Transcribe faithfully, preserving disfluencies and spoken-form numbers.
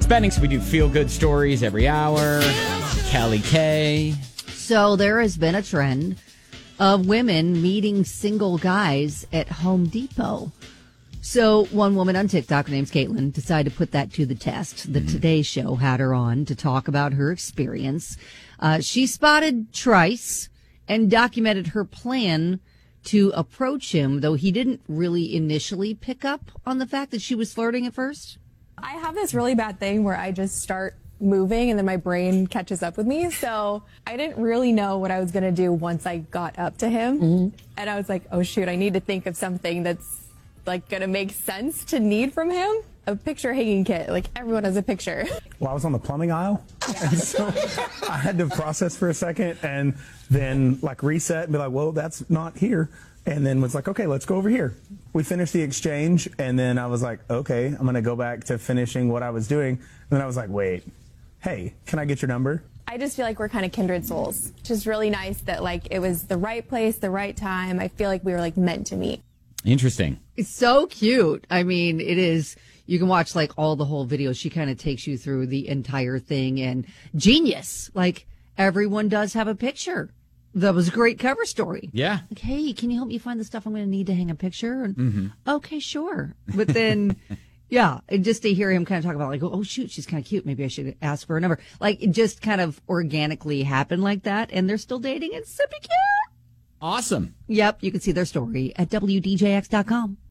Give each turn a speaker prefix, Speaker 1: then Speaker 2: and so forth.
Speaker 1: Bennings. We do feel-good stories every hour. Kelly K.
Speaker 2: So there has been a trend of women meeting single guys at Home Depot. So one woman on TikTok, her name's Caitlin, decided to put that to the test. The mm-hmm. Today Show had her on to talk about her experience. Uh, she spotted Trice and documented her plan to approach him, though he didn't really initially pick up on the fact that she was flirting at first.
Speaker 3: I have this really bad thing where I just start moving and then my brain catches up with me. So I didn't really know what I was going to do once I got up to him. Mm-hmm. And I was like, oh, shoot, I need to think of something that's like going to make sense to need from him. A picture hanging kit. Like everyone has a picture.
Speaker 4: Well, I was on the plumbing aisle. And so I had to process for a second and then like reset and be like, well, that's not here. And then was like, okay, let's go over here. We finished the exchange. And then I was like, okay, I'm going to go back to finishing what I was doing. And then I was like, wait. Hey, can I get your number?
Speaker 3: I just feel like we're kind of kindred souls. Just really nice that like it was the right place, the right time. I feel like we were like meant to meet.
Speaker 1: Interesting.
Speaker 2: It's so cute. I mean, it is. You can watch like all the whole video. She kind of takes you through the entire thing and genius. Like everyone does have a picture. That was a great cover story.
Speaker 1: Yeah.
Speaker 2: Like, hey, can you help me find the stuff I'm going to need to hang a picture? And,
Speaker 1: mm-hmm.
Speaker 2: Okay, sure. But then... Yeah, and just to hear him kind of talk about like, oh, shoot, she's kind of cute. Maybe I should ask for her number. Like, it just kind of organically happened like that, and they're still dating. It's super cute.
Speaker 1: Awesome.
Speaker 2: Yep, you can see their story at W D J X dot com.